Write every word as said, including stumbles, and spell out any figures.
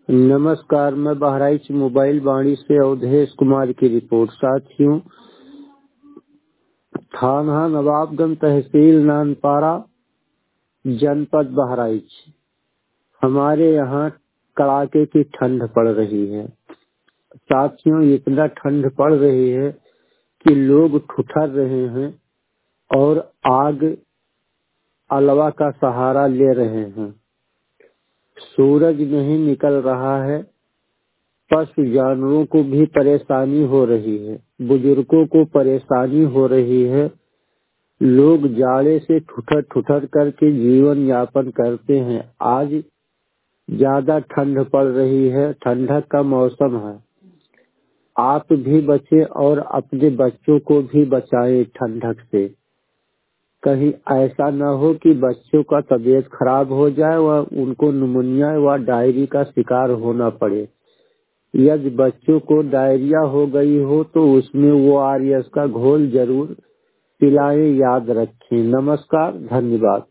नमस्कार, मैं बहराइच मोबाइल बाड़ी से अवधेश कुमार की रिपोर्ट। साथियों, थाना नवाबगंज, तहसील नानपारा, जनपद बहराइच। हमारे यहाँ कड़ाके की ठंड पड़ रही है। साथियों, इतना ठंड पड़ रही है कि लोग ठुठर रहे हैं और आग अलावा का सहारा ले रहे हैं। सूरज नहीं निकल रहा है। पशु जानवरों को भी परेशानी हो रही है, बुजुर्गों को परेशानी हो रही है। लोग जाड़े से ठुठर ठुठर करके जीवन यापन करते हैं। आज ज्यादा ठंड पड़ रही है, ठंडक का मौसम है। आप भी बचें और अपने बच्चों को भी बचाएं ठंडक से। कहीं ऐसा न हो कि बच्चों का तबीयत खराब हो जाए व उनको निमोनिया व डायरी का शिकार होना पड़े। यदि बच्चों को डायरिया हो गई हो तो उसमें वो आर एस का घोल जरूर पिलाएं, याद रखें। नमस्कार, धन्यवाद।